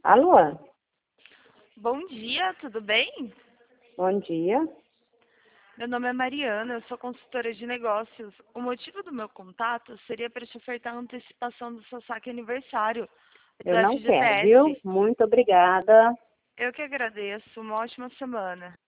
Alô, Bom dia, tudo bem? bom dia. Meu nome é Mariana, eu sou consultora de negócios. O motivo do meu contato seria para te ofertar a antecipação do seu saque aniversário Eu da não quero, viu? FGTS. Muito obrigada. Eu que agradeço, uma ótima semana.